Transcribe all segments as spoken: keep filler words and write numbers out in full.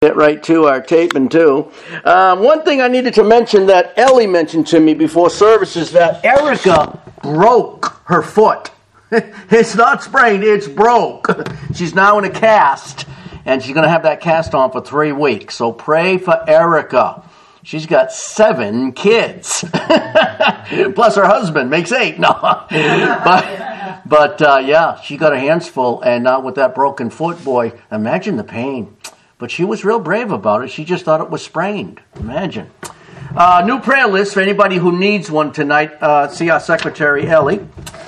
Get right to our taping too. Um, one thing I needed to mention that Ellie mentioned to me before service is that Erica broke her foot. It's not sprained, it's broke. She's now in a cast, and she's going to have that cast on for three weeks. So pray for Erica. She's got seven kids. Plus her husband makes eight. No, but, but uh, yeah, she got her hands full, and now with that broken foot, boy, imagine the pain. But she was real brave about it. She just thought it was sprained. Imagine. Uh, new prayer list for anybody who needs one tonight. Uh, see our secretary, Ellie.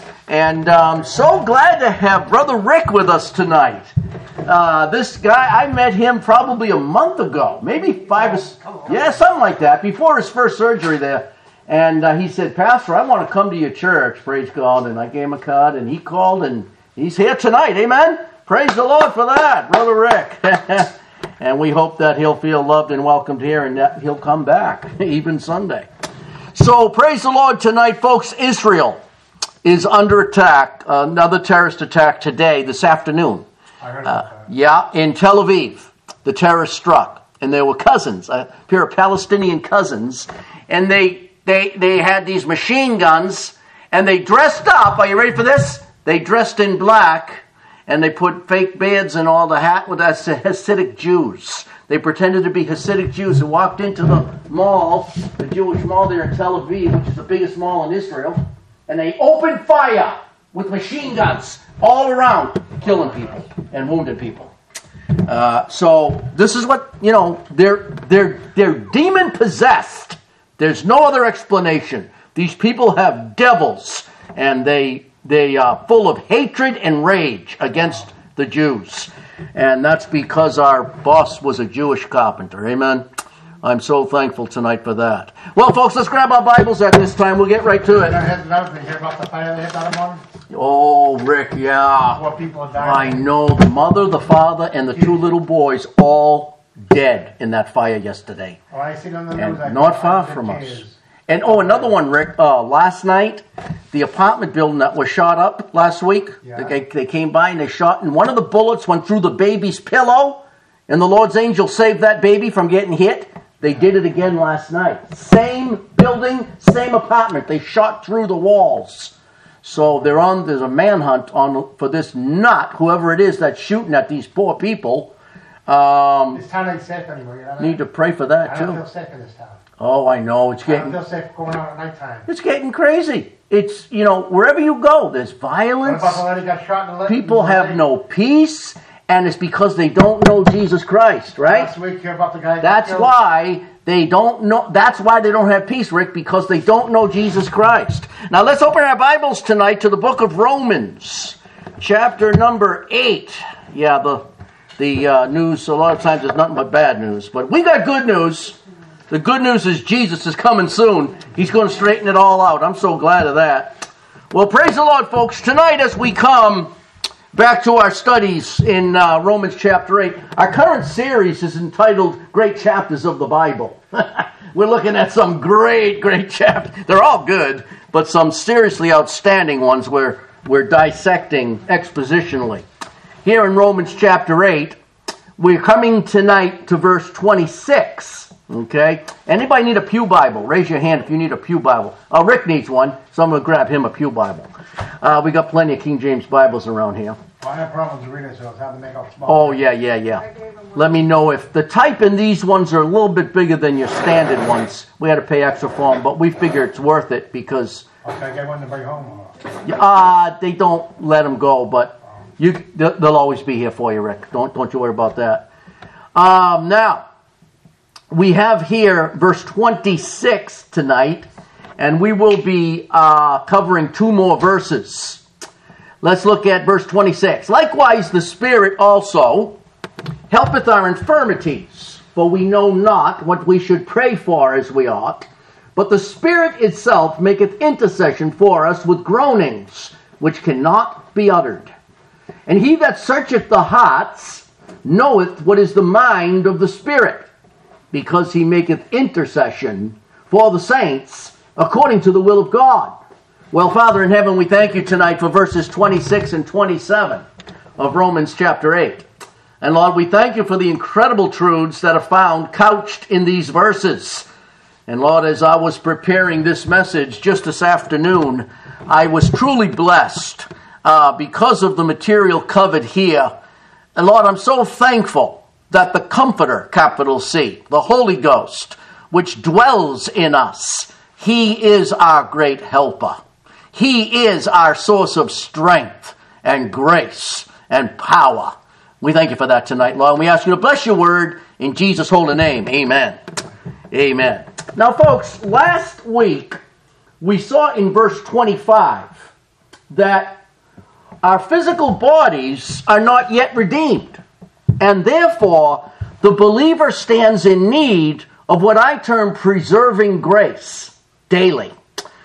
And um, so glad to have Brother Rick with us tonight. Uh, this guy, I met him probably a month ago. Maybe five, oh, yeah, something like that. Before his first surgery there. And uh, he said, Pastor, I want to come to your church. Praise God. And I gave him a card, and he called, and he's here tonight. Amen? Praise the Lord for that, Brother Rick. And we hope that he'll feel loved and welcomed here and that he'll come back, even Sunday. So, praise the Lord tonight, folks. Israel is under attack. Uh, another terrorist attack today, this afternoon. I heard about uh, that. Yeah, in Tel Aviv. The terrorists struck. And they were cousins, a pair of Palestinian cousins. And they, they, they had these machine guns. And they dressed up. Are you ready for this? They dressed in black. And they put fake beards and all the hat with us Hasidic Jews. They pretended to be Hasidic Jews who walked into the mall, the Jewish mall there in Tel Aviv, which is the biggest mall in Israel, and they opened fire with machine guns all around, killing people and wounding people. Uh, so this is what, you know, they're they're they're demon possessed. There's no other explanation. These people have devils, and they. They are full of hatred and rage against the Jews. And that's because our boss was a Jewish carpenter. Amen? I'm so thankful tonight for that. Well, folks, let's grab our Bibles at this time. We'll get right to it. Hear about the fire they had that morning? Oh, Rick, yeah. Four people died. I know. The mother, the father, and the two little boys all dead in that fire yesterday. Oh, I seen on the news. And not far from us. And, oh, another one, Rick. Uh, last night, the apartment building that was shot up last week, yeah. they, they came by and they shot, and one of the bullets went through the baby's pillow, and the Lord's angel saved that baby from getting hit. They yeah. did it again last night. Same building, same apartment. They shot through the walls. So they're on. There's a manhunt on for this nut, whoever it is that's shooting at these poor people. Um, this town ain't safe anymore. You know that? Need to pray for that, I too. don't feel safe in this town. Oh, I know. It's getting... I don't feel safe going out at nighttime. It's getting crazy. It's, you know, wherever you go, there's violence. What about the lady got shot in the leg? People have no peace, and it's because they don't know Jesus Christ, right? Last week, hear about the guy. That's why they don't know. That's why they don't have peace, Rick, because they don't know Jesus Christ. Now, let's open our Bibles tonight to the book of Romans, chapter number eight. Yeah, the the uh, news a lot of times is nothing but bad news, but we got good news. The good news is Jesus is coming soon. He's going to straighten it all out. I'm so glad of that. Well, praise the Lord, folks. Tonight as we come back to our studies in uh, Romans chapter eight, our current series is entitled Great Chapters of the Bible. We're looking at some great, great chapters. They're all good, but some seriously outstanding ones we're, we're dissecting expositionally. Here in Romans chapter eight, we're coming tonight to verse twenty-six. Okay? Anybody need a pew Bible? Raise your hand if you need a pew Bible. Oh, Rick needs one, so I'm going to grab him a pew Bible. Uh, we got plenty of King James Bibles around here. Well, I have problems reading it, so it's hard to make out small. Oh, yeah, yeah, yeah. Let me know if the type in these ones are a little bit bigger than your standard ones. We had to pay extra for them, but we figure it's worth it because... Okay, I get one to bring home. Uh, they don't let them go, but you they'll always be here for you, Rick. Don't, don't you worry about that. Um, now... We have here verse twenty-six tonight, and we will be uh, covering two more verses. Let's look at verse twenty-six. Likewise, the Spirit also helpeth our infirmities, for we know not what we should pray for as we ought, but the Spirit itself maketh intercession for us with groanings, which cannot be uttered. And he that searcheth the hearts knoweth what is the mind of the Spirit, because he maketh intercession for the saints according to the will of God. Well, Father in heaven, we thank you tonight for verses twenty-six and twenty-seven of Romans chapter eight. And Lord, we thank you for the incredible truths that are found couched in these verses. And Lord, as I was preparing this message just this afternoon, I was truly blessed uh, because of the material covered here. And Lord, I'm so thankful that the Comforter, capital C, the Holy Ghost, which dwells in us, He is our great helper. He is our source of strength and grace and power. We thank you for that tonight, Lord. And we ask you to bless your word in Jesus' holy name. Amen. Amen. Now, folks, last week we saw in verse twenty-five that our physical bodies are not yet redeemed. And therefore, the believer stands in need of what I term preserving grace daily.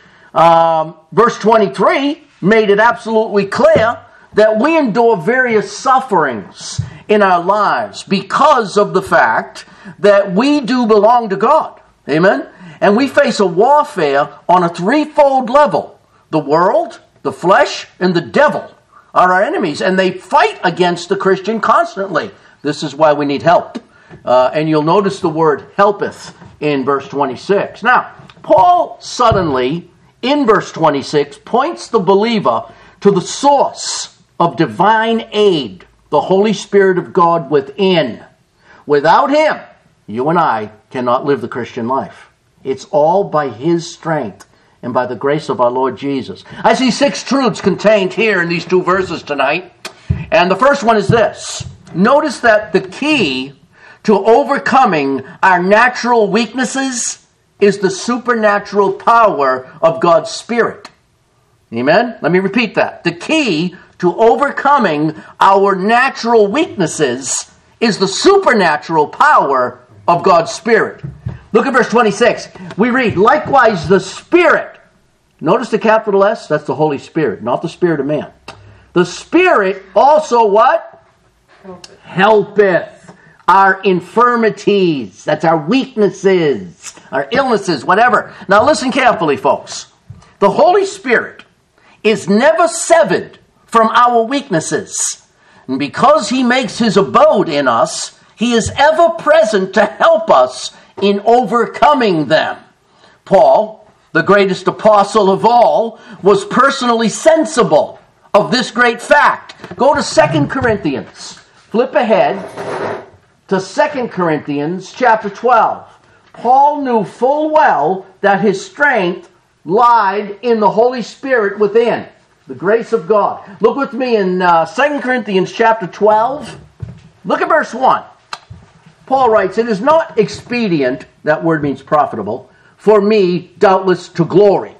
Um, verse twenty-three made it absolutely clear that we endure various sufferings in our lives because of the fact that we do belong to God. Amen? And we face a warfare on a threefold level. The world, the flesh, and the devil are our enemies, and they fight against the Christian constantly. This is why we need help. Uh, and you'll notice the word helpeth in verse twenty-six. Now, Paul suddenly, in verse twenty-six, points the believer to the source of divine aid, the Holy Spirit of God within. Without Him, you and I cannot live the Christian life. It's all by His strength and by the grace of our Lord Jesus. I see six truths contained here in these two verses tonight. And the first one is this. Notice that the key to overcoming our natural weaknesses is the supernatural power of God's Spirit. Amen? Let me repeat that. The key to overcoming our natural weaknesses is the supernatural power of God's Spirit. Look at verse twenty-six. We read, likewise the Spirit. Notice the capital S? That's the Holy Spirit, not the spirit of man. The Spirit also what? Helpeth. Helpeth our infirmities. That's our weaknesses, our illnesses, whatever. Now listen carefully, folks. The Holy Spirit is never severed from our weaknesses. And because He makes His abode in us, He is ever present to help us in overcoming them. Paul, the greatest apostle of all, was personally sensible of this great fact. Go to Second Corinthians. Flip ahead to Second Corinthians chapter twelve. Paul knew full well that his strength lied in the Holy Spirit within. The grace of God. Look with me in uh, Second Corinthians chapter twelve. Look at verse one. Paul writes, it is not expedient, that word means profitable, for me, doubtless, to glory.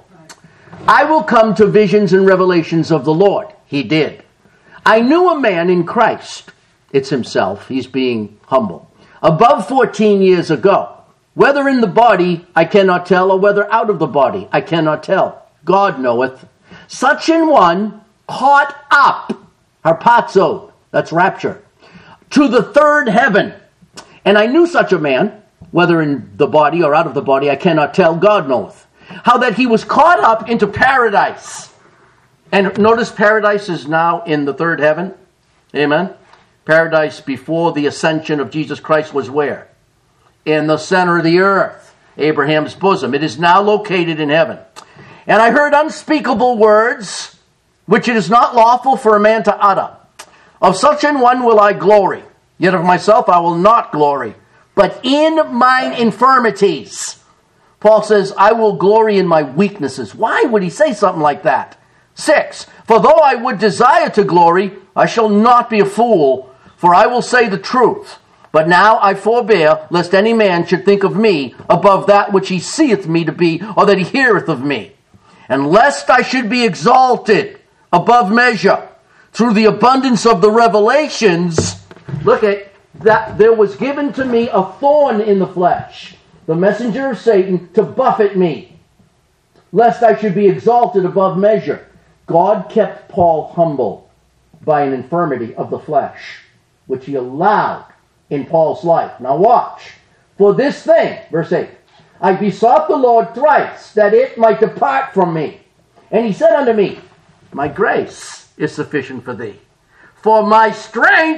I will come to visions and revelations of the Lord. He did. I knew a man in Christ. It's himself. He's being humble. Above fourteen years ago. Whether in the body, I cannot tell, or whether out of the body, I cannot tell. God knoweth. Such an one caught up, harpazo, that's rapture, to the third heaven. And I knew such a man, whether in the body or out of the body, I cannot tell, God knoweth. How that he was caught up into paradise. And notice paradise is now in the third heaven. Amen. Paradise before the ascension of Jesus Christ was where? In the center of the earth, Abraham's bosom. It is now located in heaven. And I heard unspeakable words, which it is not lawful for a man to utter. Of such an one will I glory. Yet of myself I will not glory, but in mine infirmities. Paul says, I will glory in my weaknesses. Why would he say something like that? Six, for though I would desire to glory, I shall not be a fool, for I will say the truth. But now I forbear, lest any man should think of me above that which he seeth me to be, or that he heareth of me. And lest I should be exalted above measure through the abundance of the revelations, look at that, there was given to me a thorn in the flesh, the messenger of Satan, to buffet me, lest I should be exalted above measure. God kept Paul humble by an infirmity of the flesh, which he allowed in Paul's life. Now watch. For this thing, verse eight, I besought the Lord thrice, that it might depart from me. And he said unto me, my grace is sufficient for thee, for my strength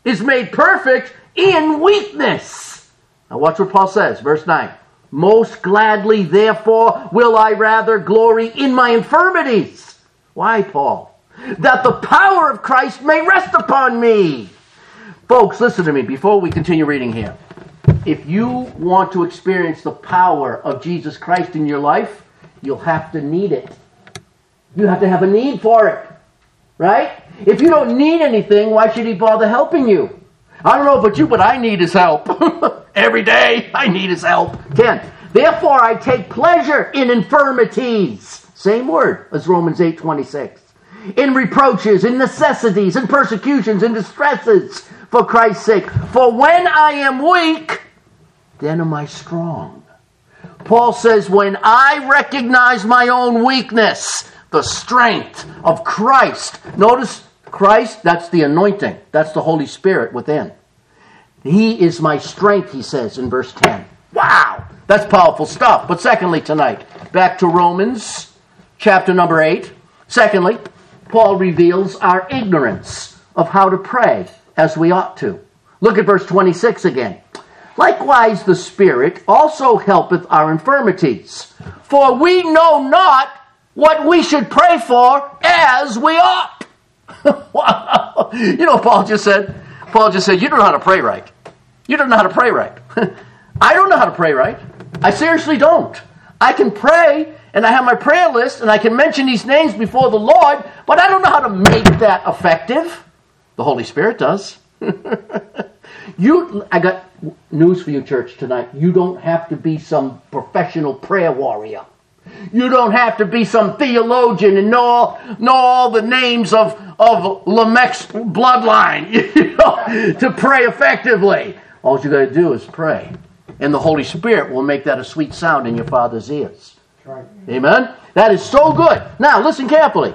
is made perfect in weakness. Now watch what Paul says, verse nine. Most gladly, therefore, will I rather glory in my infirmities. Why, Paul? That the power of Christ may rest upon me. Folks, listen to me before we continue reading here. If you want to experience the power of Jesus Christ in your life, you'll have to need it. You have to have a need for it. Right? If you don't need anything, why should he bother helping you? I don't know about you, but I need his help. Every day, I need his help. ten. Therefore, I take pleasure in infirmities. Same word as Romans eight twenty-six. In reproaches, in necessities, in persecutions, in distresses, for Christ's sake. For when I am weak, then am I strong. Paul says, when I recognize my own weakness, the strength of Christ. Notice, Christ, that's the anointing. That's the Holy Spirit within. He is my strength, he says in verse ten. Wow! That's powerful stuff. But secondly tonight, back to Romans chapter number eight. Secondly, Paul reveals our ignorance of how to pray as we ought to. Look at verse twenty-six again. Likewise the Spirit also helpeth our infirmities. For we know not what we should pray for as we ought. Wow. You know what Paul just said? Paul just said, you don't know how to pray right. You don't know how to pray right. I don't know how to pray right. I seriously don't. I can pray, and I have my prayer list, and I can mention these names before the Lord, but I don't know how to make that effective. The Holy Spirit does. You, I got news for you, church, tonight. You don't have to be some professional prayer warrior. You don't have to be some theologian and know all, know all the names of, of Lamech's bloodline, you know, to pray effectively. All you got to do is pray. And the Holy Spirit will make that a sweet sound in your Father's ears. Right. Amen? That is so good. Now, listen carefully.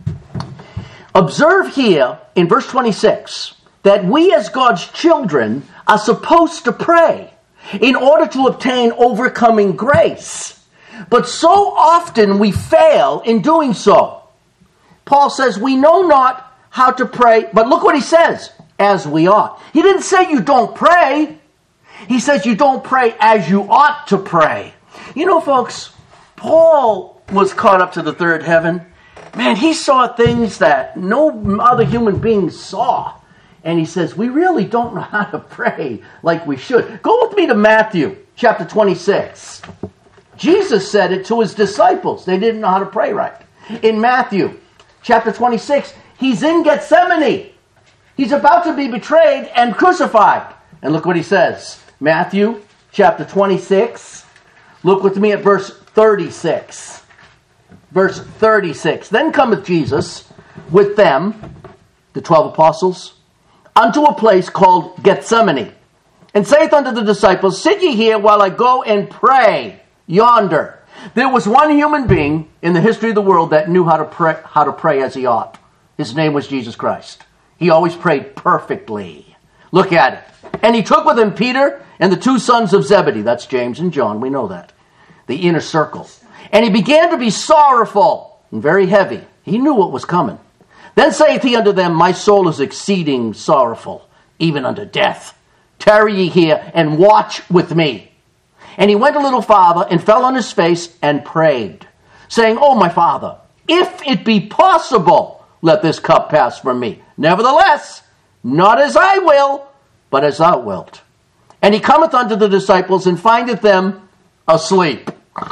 Observe here in verse twenty-six that we as God's children are supposed to pray in order to obtain overcoming grace. But so often we fail in doing so. Paul says we know not how to pray, but look what he says, as we ought. He didn't say you don't pray. He says you don't pray as you ought to pray. You know, folks, Paul was caught up to the third heaven. Man, he saw things that no other human being saw. And he says, we really don't know how to pray like we should. Go with me to Matthew chapter twenty-six. Jesus said it to his disciples. They didn't know how to pray right. In Matthew chapter twenty-six, he's in Gethsemane. He's about to be betrayed and crucified. And look what he says. Matthew chapter twenty-six. Look with me at verse thirty-six. Verse thirty-six. Then cometh Jesus with them, the twelve apostles, unto a place called Gethsemane, and saith unto the disciples, sit ye here while I go and pray yonder. There was one human being in the history of the world that knew how to pray, how to pray as he ought. His name was Jesus Christ. He always prayed perfectly. Look at it. And he took with him Peter and the two sons of Zebedee. That's James and John. We know that. The inner circle. And he began to be sorrowful and very heavy. He knew what was coming. Then saith he unto them, my soul is exceeding sorrowful, even unto death. Tarry ye here and watch with me. And he went a little farther and fell on his face and prayed, saying, O my Father, if it be possible, let this cup pass from me. Nevertheless, not as I will, but as thou wilt. And he cometh unto the disciples and findeth them asleep.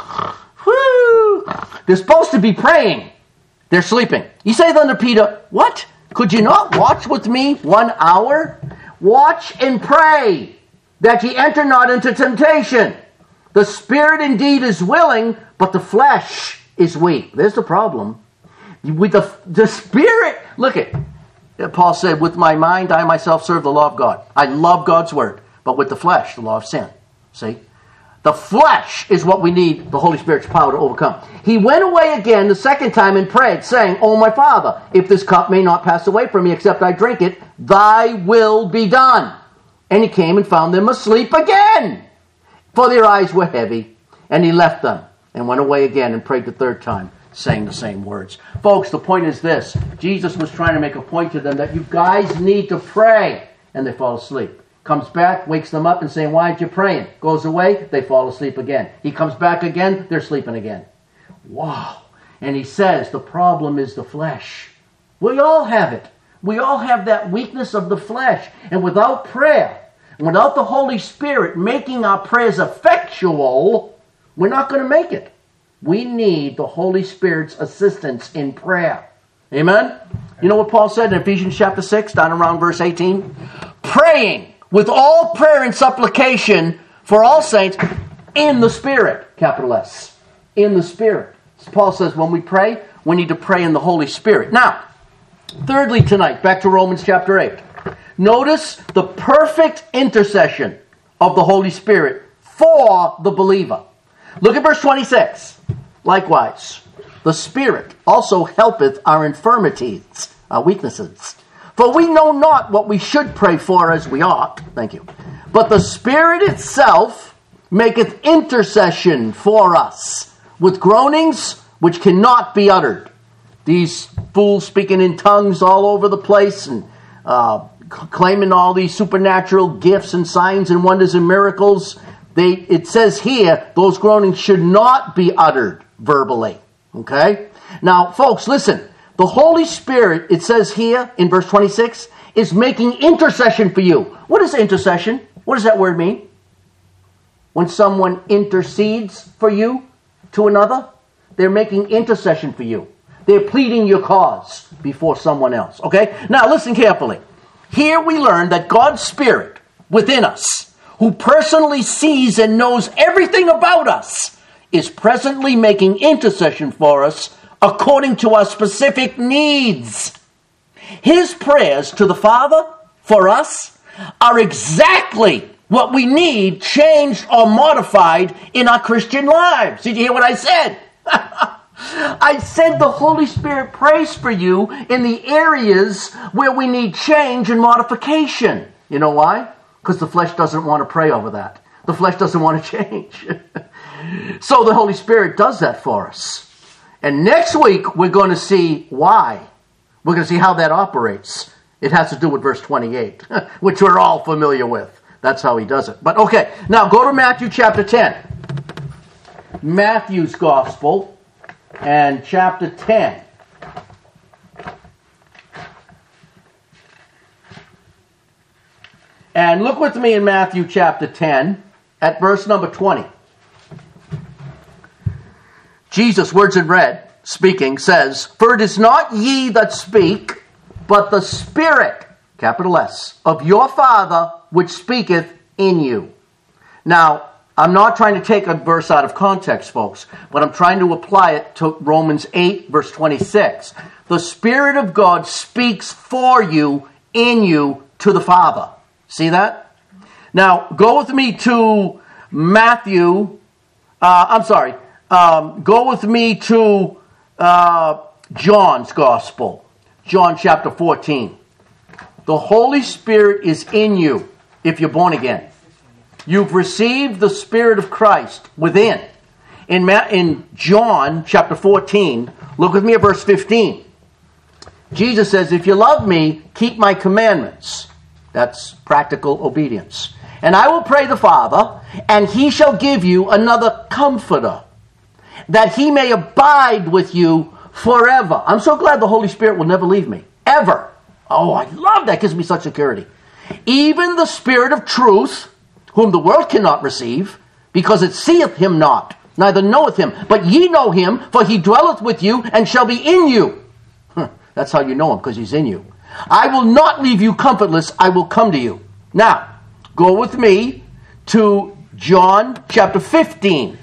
Whew. They're supposed to be praying. They're sleeping. He saith unto Peter, what? Could you not watch with me one hour? Watch and pray, that ye enter not into temptation. The spirit indeed is willing, but the flesh is weak. There's the problem. With the, the spirit, look at, Paul said, with my mind I myself serve the law of God. I love God's word, but with the flesh, the law of sin. See? The flesh is what we need the Holy Spirit's power to overcome. He went away again the second time and prayed, saying, O my Father, if this cup may not pass away from me except I drink it, thy will be done. And he came and found them asleep again, for their eyes were heavy. And he left them and went away again and prayed the third time, saying the same words. Folks, the point is this. Jesus was trying to make a point to them that you guys need to pray. and they fall asleep. Comes back, wakes them up and saying, why aren't you praying? Goes away, they fall asleep again. He comes back again, they're sleeping again. Wow. And he says the problem is the flesh. We all have it. We all have that weakness of the flesh. And without prayer, without the Holy Spirit making our prayers effectual, we're not going to make it. We need the Holy Spirit's assistance in prayer. Amen? You know what Paul said in Ephesians chapter six, down around verse eighteen? Praying with all prayer and supplication for all saints in the Spirit, capital S. In the Spirit. Paul says when we pray, we need to pray in the Holy Spirit. Now, thirdly tonight, back to Romans chapter eight. Notice the perfect intercession of the Holy Spirit for the believer. Look at verse twenty-six. Likewise, the Spirit also helpeth our infirmities, our weaknesses. For we know not what we should pray for as we ought. Thank you. But the Spirit itself maketh intercession for us with groanings which cannot be uttered. These fools speaking in tongues all over the place and uh, claiming all these supernatural gifts and signs and wonders and miracles. They, it says here, those groanings should not be uttered verbally. Okay? Now, folks, listen. The Holy Spirit, it says here in verse twenty-six, is making intercession for you. What is intercession? What does that word mean? When someone intercedes for you to another, they're making intercession for you. They're pleading your cause before someone else. Okay? Now, listen carefully. Here we learn that God's Spirit within us, who personally sees and knows everything about us, is presently making intercession for us according to our specific needs. His prayers to the Father for us are exactly what we need changed or modified in our Christian lives. Did you hear what I said? I said the Holy Spirit prays for you in the areas where we need change and modification. You know why? Because the flesh doesn't want to pray over that. The flesh doesn't want to change. So the Holy Spirit does that for us. And next week, we're going to see why. We're going to see how that operates. It has to do with verse twenty-eight, which we're all familiar with. That's how he does it. But okay, now go to Matthew chapter ten. Matthew's Gospel and chapter ten. And look with me in Matthew chapter ten at verse number twenty. Jesus, words in red, speaking, says, For it is not ye that speak, but the Spirit, capital S, of your Father which speaketh in you. Now, I'm not trying to take a verse out of context, folks, but I'm trying to apply it to Romans eight, verse twenty-six. The Spirit of God speaks for you, in you, to the Father. See that? Now, go with me to Matthew, uh, I'm sorry, um, go with me to uh, John's Gospel, John chapter fourteen. The Holy Spirit is in you if you're born again. You've received the Spirit of Christ within. In, Ma- in John chapter fourteen, look with me at verse fifteen. Jesus says, if you love me, keep my commandments. That's practical obedience. And I will pray the Father, and he shall give you another comforter, that he may abide with you forever. I'm so glad the Holy Spirit will never leave me. Ever. Oh, I love that. It gives me such security. Even the Spirit of truth, whom the world cannot receive, because it seeth him not, neither knoweth him. But ye know him, for he dwelleth with you, and shall be in you. Huh, that's how you know him, because he's in you. I will not leave you comfortless, I will come to you. Now, go with me to John chapter fifteen,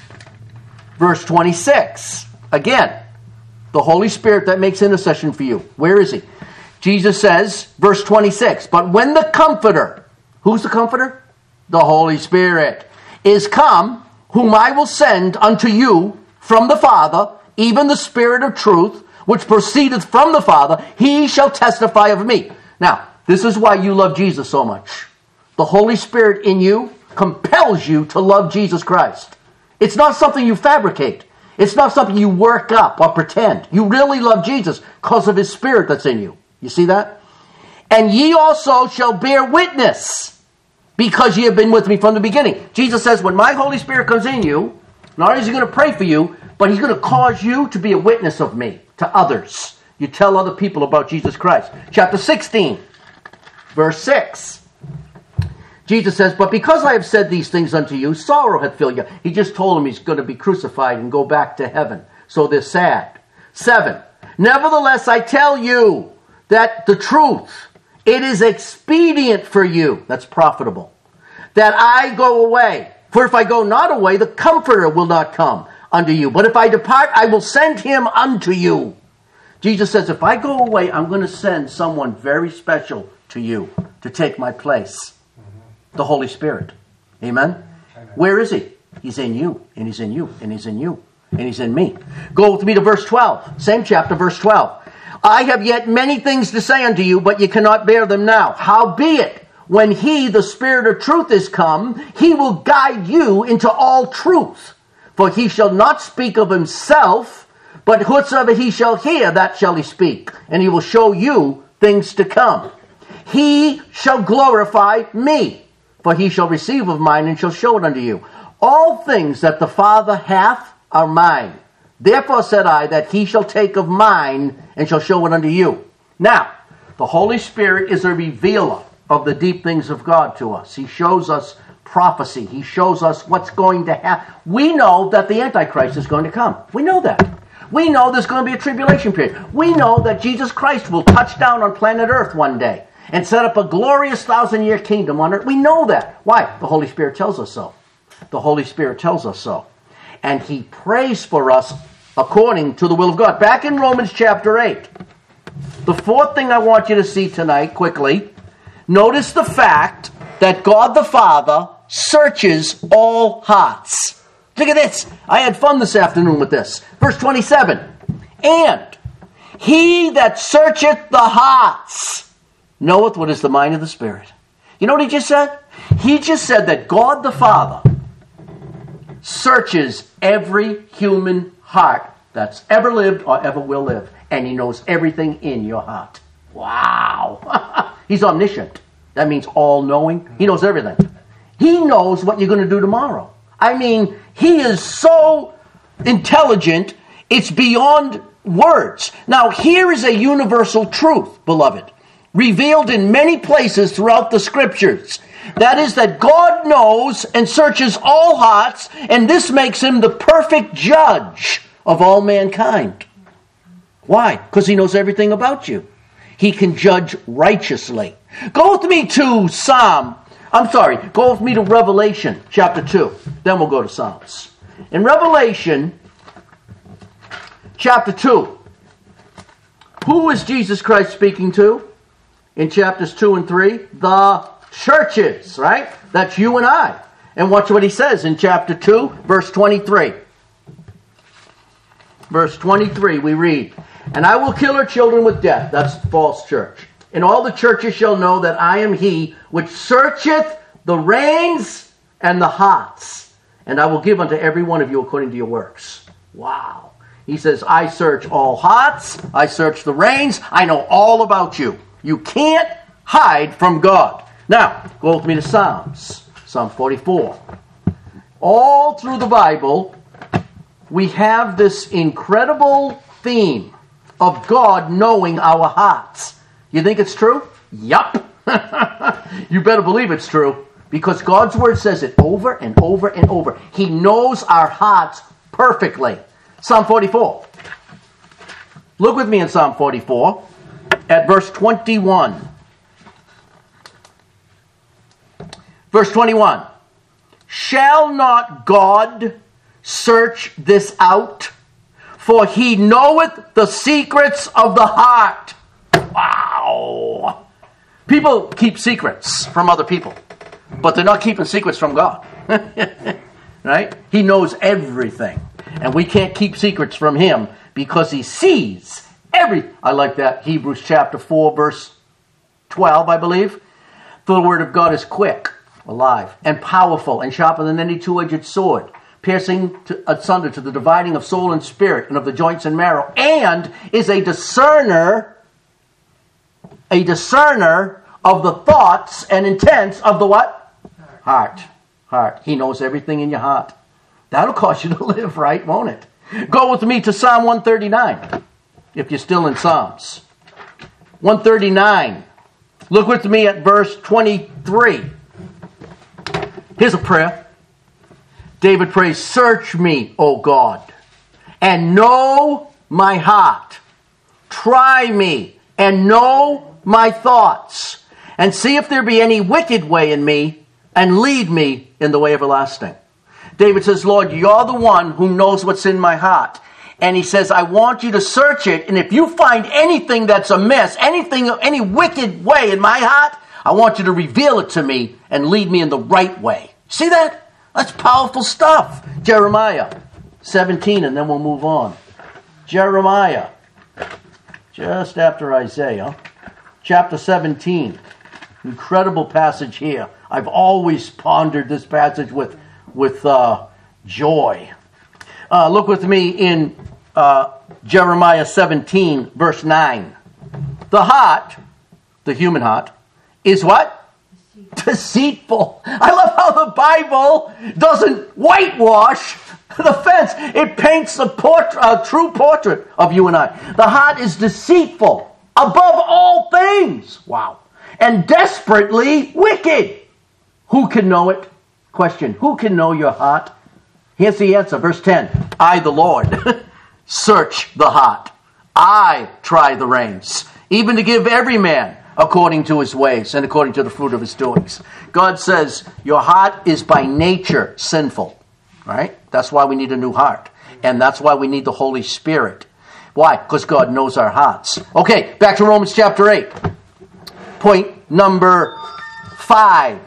verse twenty-six. Again, the Holy Spirit that makes intercession for you. Where is he? Jesus says, verse twenty-six, but when the Comforter, who's the Comforter? The Holy Spirit, is come, whom I will send unto you from the Father, even the Spirit of truth, which proceedeth from the Father, he shall testify of me. Now, this is why you love Jesus so much. The Holy Spirit in you compels you to love Jesus Christ. It's not something you fabricate. It's not something you work up or pretend. You really love Jesus because of his Spirit that's in you. You see that? And ye also shall bear witness, because ye have been with me from the beginning. Jesus says, when my Holy Spirit comes in you, not only is he going to pray for you, but he's going to cause you to be a witness of me to others. You tell other people about Jesus Christ. Chapter sixteen, verse six. Jesus says, but because I have said these things unto you, sorrow hath filled you. He just told them he's going to be crucified and go back to heaven. So they're sad. Seven. Nevertheless, I tell you that the truth, it is expedient for you, that's profitable, that I go away. For if I go not away, the Comforter will not come unto you. But if I depart, I will send him unto you. Jesus says, if I go away, I'm going to send someone very special to you to take my place. The Holy Spirit. Amen? Amen? Where is he? He's in you, and he's in you, and he's in you, and he's in me. Go with me to verse twelve. Same chapter, verse twelve. I have yet many things to say unto you, but you cannot bear them now. Howbeit, when he, the Spirit of truth, is come, he will guide you into all truth. For he shall not speak of himself, but whatsoever he shall hear, that shall he speak. And he will show you things to come. He shall glorify me. For he shall receive of mine and shall show it unto you. All things that the Father hath are mine. Therefore said I that he shall take of mine and shall show it unto you. Now, the Holy Spirit is a revealer of the deep things of God to us. He shows us prophecy. He shows us what's going to happen. We know that the Antichrist is going to come. We know that. We know there's going to be a tribulation period. We know that Jesus Christ will touch down on planet Earth one day and set up a glorious thousand-year kingdom on earth. We know that. Why? The Holy Spirit tells us so. The Holy Spirit tells us so. And he prays for us according to the will of God. Back in Romans chapter eight. The fourth thing I want you to see tonight, quickly, notice the fact that God the Father searches all hearts. Look at this. I had fun this afternoon with this. Verse twenty-seven. And he that searcheth the hearts knoweth what is the mind of the Spirit. You know what he just said? He just said that God the Father searches every human heart that's ever lived or ever will live. And he knows everything in your heart. Wow. He's omniscient. That means all-knowing. He knows everything. He knows what you're going to do tomorrow. I mean, he is so intelligent, it's beyond words. Now, here is a universal truth, beloved, revealed in many places throughout the Scriptures. That is that God knows and searches all hearts, and this makes him the perfect judge of all mankind. Why? Because he knows everything about you. He can judge righteously. Go with me to Psalm. I'm sorry. Go with me to Revelation chapter two. Then we'll go to Psalms. In Revelation chapter two, who is Jesus Christ speaking to? In chapters two and three, the churches, right? That's you and I. And watch what he says in chapter two, verse twenty-three. Verse twenty-three, we read, and I will kill her children with death. That's the false church. And all the churches shall know that I am he which searcheth the reins and the hearts. And I will give unto every one of you according to your works. Wow. He says, I search all hearts. I search the reins. I know all about you. You can't hide from God. Now, go with me to Psalms. Psalm forty-four. All through the Bible, we have this incredible theme of God knowing our hearts. You think it's true? Yup. You better believe it's true, because God's Word says it over and over and over. He knows our hearts perfectly. Psalm forty-four. Look with me in Psalm forty-four at verse twenty-one. Verse twenty-one. Shall not God search this out? For he knoweth the secrets of the heart. Wow. People keep secrets from other people, but they're not keeping secrets from God. Right? He knows everything. And we can't keep secrets from him because he sees every... I like that. Hebrews chapter four, verse twelve, I believe. The word of God is quick, alive, and powerful, and sharper than any two-edged sword, piercing to, asunder to the dividing of soul and spirit, and of the joints and marrow, and is a discerner a discerner of the thoughts and intents of the what? Heart. Heart. He knows everything in your heart. That'll cause you to live right, won't it? Go with me to Psalm one thirty-nine, if you're still in Psalms. one thirty-nine. Look with me at verse twenty-three. Here's a prayer. David prays, "Search me, O God, and know my heart. Try me and know my thoughts, and see if there be any wicked way in me, and lead me in the way everlasting." David says, "Lord, you're the one who knows what's in my heart." And he says, "I want you to search it, and if you find anything that's amiss, anything, any wicked way in my heart, I want you to reveal it to me and lead me in the right way." See that? That's powerful stuff. Jeremiah seventeen, and then we'll move on. Jeremiah, just after Isaiah, chapter seventeen. Incredible passage here. I've always pondered this passage with, with uh, joy. Uh, look with me in uh, Jeremiah seventeen, verse nine. The heart, the human heart, is what? Deceitful. I love how the Bible doesn't whitewash the fence. It paints a, portrait, a true portrait of you and I. The heart is deceitful above all things. Wow. And desperately wicked. Who can know it? Question. Who can know your heart? Here's the answer. Verse ten. I, the Lord, search the heart. I try the reins, even to give every man according to his ways and according to the fruit of his doings. God says your heart is by nature sinful. Right? That's why we need a new heart. And that's why we need the Holy Spirit. Why? Because God knows our hearts. Okay, back to Romans chapter eight. Point number five.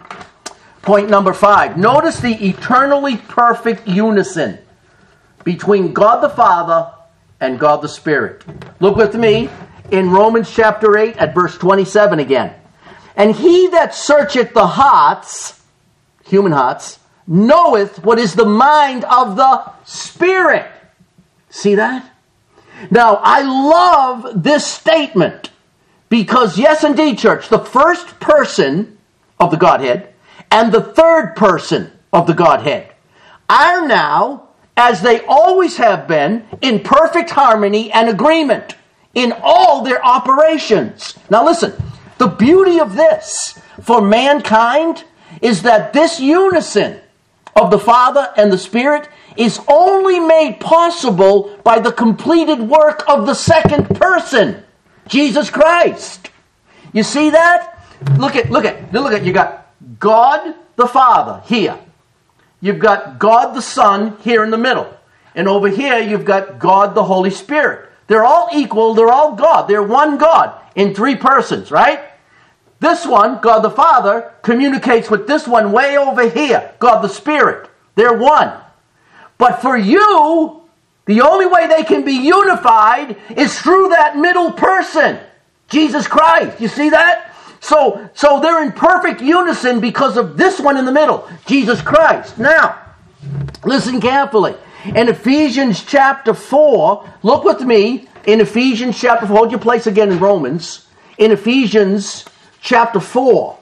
Point number five. Notice the eternally perfect unison between God the Father and God the Spirit. Look with me in Romans chapter eight at verse twenty-seven again. And he that searcheth the hearts, human hearts, knoweth what is the mind of the Spirit. See that? Now, I love this statement because, yes, indeed, church, the first person of the Godhead and the third person of the Godhead are now, as they always have been, in perfect harmony and agreement in all their operations. Now, listen, the beauty of this for mankind is that this unison of the Father and the Spirit is only made possible by the completed work of the second person, Jesus Christ. You see that? Look at, look at, look at, you got God the Father here. You've got God the Son here in the middle. And over here you've got God the Holy Spirit. They're all equal, they're all God. They're one God in three persons, right? This one, God the Father, communicates with this one way over here, God the Spirit. They're one. But for you, the only way they can be unified is through that middle person, Jesus Christ. You see that? So, so they're in perfect unison because of this one in the middle, Jesus Christ. Now, listen carefully. In Ephesians chapter four, look with me, in Ephesians chapter four, hold your place again in Romans, in Ephesians chapter four,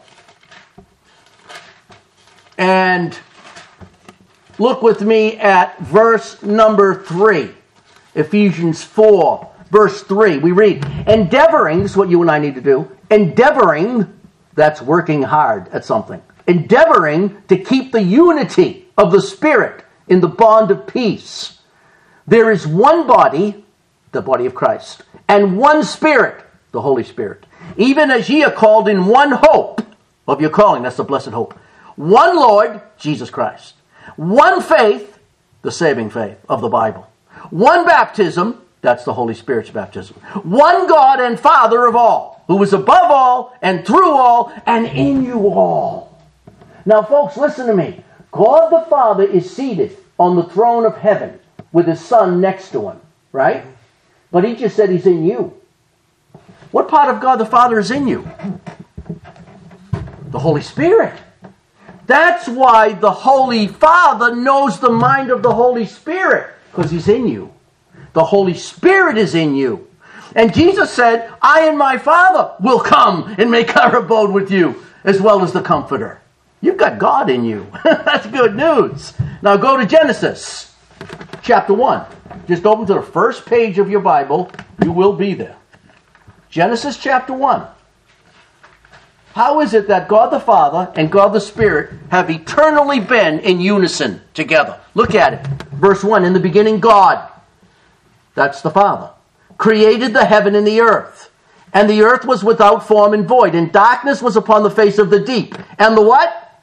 and look with me at verse number three. Ephesians four, verse three. We read, endeavoring, this is what you and I need to do, endeavoring, that's working hard at something, endeavoring to keep the unity of the Spirit in the bond of peace. There is one body, the body of Christ, and one Spirit, the Holy Spirit. Even as ye are called in one hope of your calling, that's the blessed hope. One Lord, Jesus Christ. One faith, the saving faith of the Bible. One baptism, that's the Holy Spirit's baptism. One God and Father of all, who is above all and through all and in you all. Now folks, listen to me. God the Father is seated on the throne of heaven with his Son next to him, right? But he just said he's in you. What part of God the Father is in you? The Holy Spirit. That's why the Holy Father knows the mind of the Holy Spirit, because he's in you. The Holy Spirit is in you. And Jesus said, I and my Father will come and make our abode with you, as well as the Comforter. You've got God in you. That's good news. Now go to Genesis chapter one. Just open to the first page of your Bible. You will be there. Genesis chapter one. How is it that God the Father and God the Spirit have eternally been in unison together? Look at it. Verse one, in the beginning God, that's the Father, created the heaven and the earth. And the earth was without form and void, and darkness was upon the face of the deep. And the what?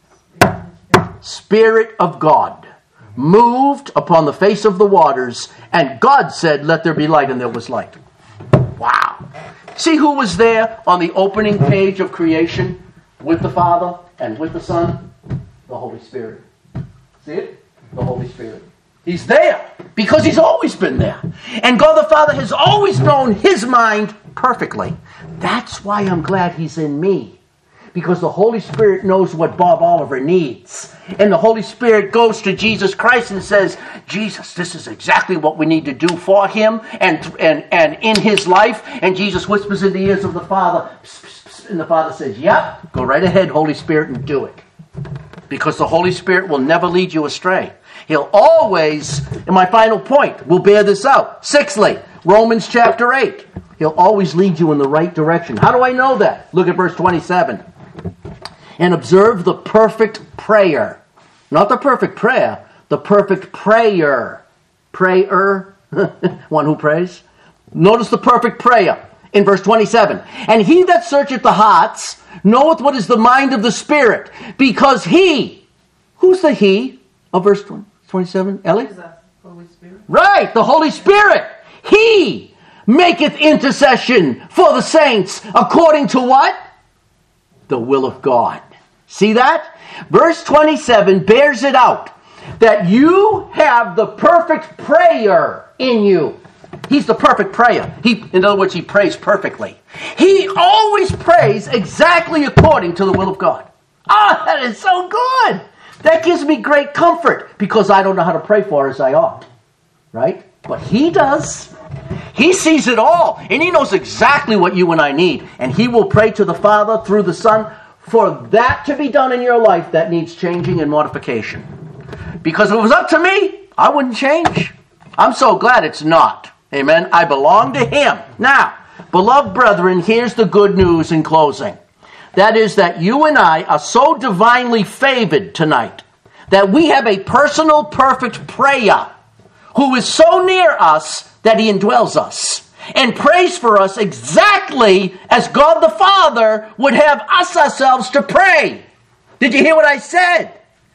Spirit of God moved upon the face of the waters, and God said, let there be light, and there was light. Wow. See who was there on the opening page of creation with the Father and with the Son? The Holy Spirit. See it? The Holy Spirit. He's there because he's always been there. And God the Father has always known his mind perfectly. That's why I'm glad he's in me. Because the Holy Spirit knows what Bob Oliver needs. And the Holy Spirit goes to Jesus Christ and says, Jesus, this is exactly what we need to do for him and, and, and in his life. And Jesus whispers in the ears of the Father, psst, psst, psst, and the Father says, yep, go right ahead, Holy Spirit, and do it. Because the Holy Spirit will never lead you astray. He'll always, and my final point, will bear this out. Sixthly, Romans chapter eight. He'll always lead you in the right direction. How do I know that? Look at verse twenty-seven. And observe the perfect prayer. Not the perfect prayer, the perfect prayer. Prayer, one who prays. Notice the perfect prayer in verse twenty-seven. And he that searcheth the hearts knoweth what is the mind of the Spirit, because he, who's the he of verse twenty-seven, Ellie? The Holy Spirit. Right, the Holy Spirit. He maketh intercession for the saints according to what? The will of God. See that? Verse twenty-seven bears it out that you have the perfect prayer in you. He's the perfect prayer. He, in other words, he prays perfectly. He always prays exactly according to the will of God. Ah, that is so good. That gives me great comfort because I don't know how to pray for as I ought. Right? But he does. He sees it all. And he knows exactly what you and I need. And he will pray to the Father through the Son for that to be done in your life that needs changing and modification. Because if it was up to me, I wouldn't change. I'm so glad it's not. Amen. I belong to him. Now, beloved brethren, here's the good news in closing. That is that you and I are so divinely favored tonight that we have a personal, perfect prayer who is so near us that he indwells us and prays for us exactly as God the Father would have us ourselves to pray. Did you hear what I said?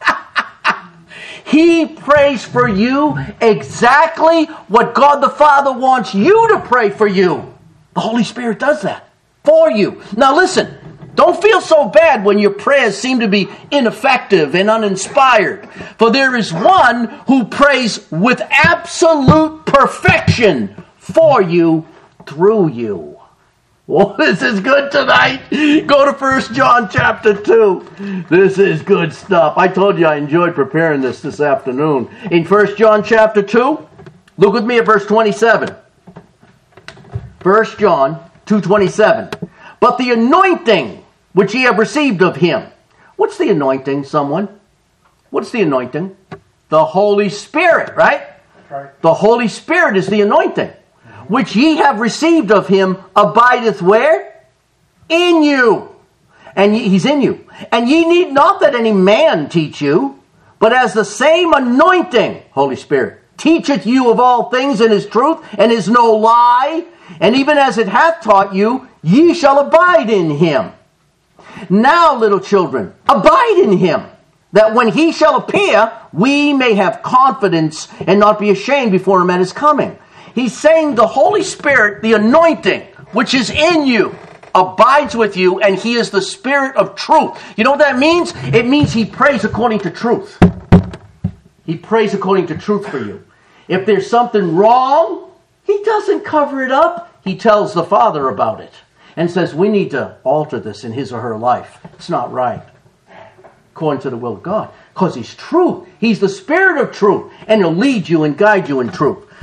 He prays for you exactly what God the Father wants you to pray for you. The Holy Spirit does that for you. Now listen, don't feel so bad when your prayers seem to be ineffective and uninspired. For there is one who prays with absolute perfection for you through you. Well, this is good tonight. Go to First John chapter two. This is good stuff. I told you I enjoyed preparing this this afternoon. In First John chapter two, look with me at verse twenty-seven. First John two twenty-seven. But the anointing which ye have received of him. What's the anointing, someone? What's the anointing? The Holy Spirit, right? Right. The Holy Spirit is the anointing. Which ye have received of him abideth where? In you. And ye, he's in you. And ye need not that any man teach you, but as the same anointing, Holy Spirit, teacheth you of all things in his truth, and is no lie. And even as it hath taught you, ye shall abide in him. Now, little children, abide in him, that when he shall appear, we may have confidence and not be ashamed before him at his coming. He's saying the Holy Spirit, the anointing, which is in you, abides with you, and he is the Spirit of truth. You know what that means? It means he prays according to truth. He prays according to truth for you. If there's something wrong, he doesn't cover it up. He tells the Father about it and says, we need to alter this in his or her life. It's not right. According to the will of God. Because he's truth. He's the Spirit of truth. And he'll lead you and guide you in truth.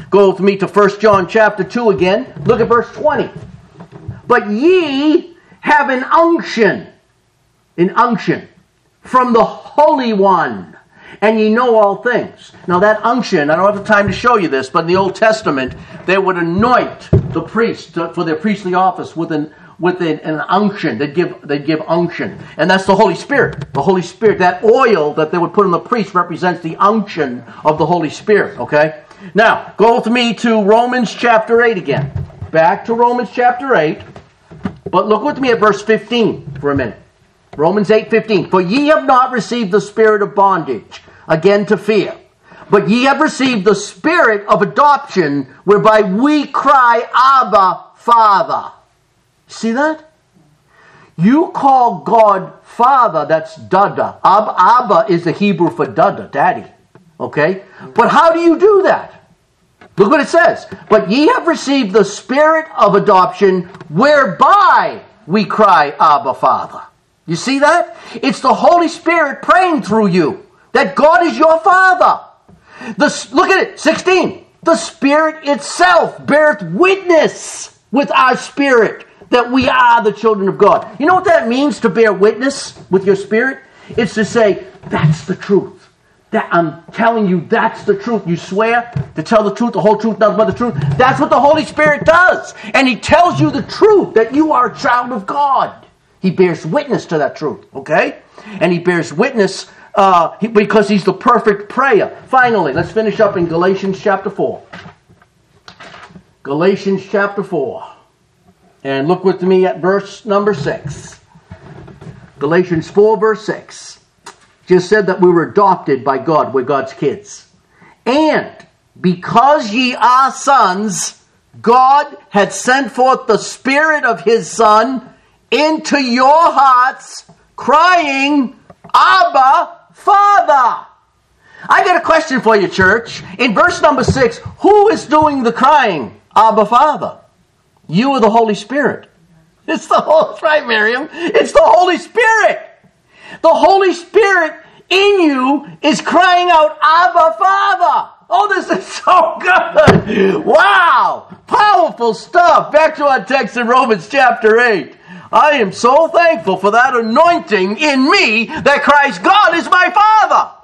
Go with me to First John chapter two again. Look at verse twenty. But ye have an unction, an unction from the Holy One, and ye know all things. Now that unction, I don't have the time to show you this, but in the Old Testament, they would anoint the priest to, for their priestly office with an with an, an unction. They'd give, they'd give unction. And that's the Holy Spirit. The Holy Spirit, that oil that they would put on the priest represents the unction of the Holy Spirit, okay? Now, go with me to Romans chapter eight again. Back to Romans chapter eight. But look with me at verse fifteen for a minute. Romans eight fifteen. For ye have not received the spirit of bondage, again to fear, but ye have received the spirit of adoption, whereby we cry, Abba, Father. See that? You call God Father, that's Dada. Ab- Abba is the Hebrew for Dada, Daddy. Okay? But how do you do that? Look what it says. But ye have received the spirit of adoption, whereby we cry, Abba, Father. You see that? It's the Holy Spirit praying through you, that God is your Father. The, look at it, sixteen. The Spirit itself beareth witness with our spirit that we are the children of God. You know what that means, to bear witness with your spirit? It's to say, that's the truth. That I'm telling you, that's the truth. You swear to tell the truth, the whole truth, nothing but the truth. That's what the Holy Spirit does. And He tells you the truth, that you are a child of God. He bears witness to that truth, okay? And He bears witness uh, because He's the perfect prayer. Finally, let's finish up in Galatians chapter four. Galatians chapter four. And look with me at verse number six. Galatians four, verse six. Just said that we were adopted by God. We're God's kids. And because ye are sons, God had sent forth the Spirit of His Son into your hearts, crying, Abba, Father. I got a question for you, church. In verse number six, who is doing the crying, Abba, Father? You or the Holy Spirit? It's the Holy, that's right, Miriam. It's the Holy Spirit. The Holy Spirit in you is crying out, Abba, Father. Oh, this is so good. Wow. Powerful stuff. Back to our text in Romans chapter eight. I am so thankful for that anointing in me that cries, God is my Father.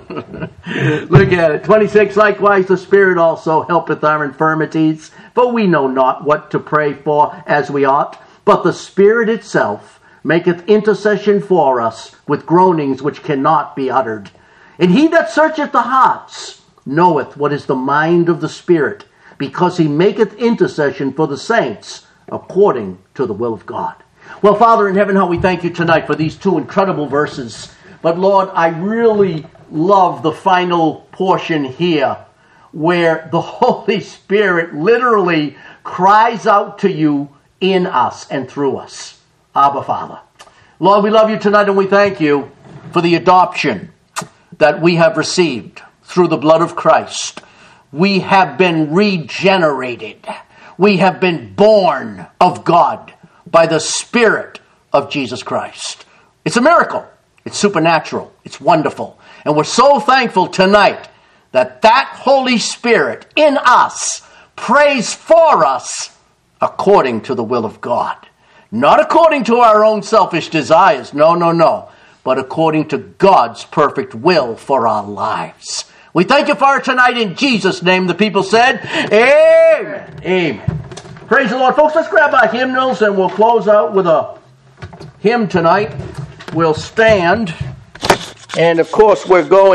Look at it. twenty-six, likewise the Spirit also helpeth our infirmities, for we know not what to pray for as we ought, but the Spirit itself maketh intercession for us with groanings which cannot be uttered. And he that searcheth the hearts knoweth what is the mind of the Spirit, because he maketh intercession for the saints according to the will of God. Well, Father in heaven, how we thank you tonight for these two incredible verses. But Lord, I really love the final portion here where the Holy Spirit literally cries out to you in us and through us. Abba, Father. Lord, we love you tonight and we thank you for the adoption that we have received through the blood of Christ. We have been regenerated. We have been born of God by the Spirit of Jesus Christ. It's a miracle. It's supernatural. It's wonderful. And we're so thankful tonight that that Holy Spirit in us prays for us according to the will of God. Not according to our own selfish desires. No, no, no. But according to God's perfect will for our lives. We thank you for it tonight in Jesus' name. The people said, Amen. Amen. Praise the Lord. Folks, let's grab our hymnals and we'll close out with a hymn tonight. We'll stand. And of course, we're going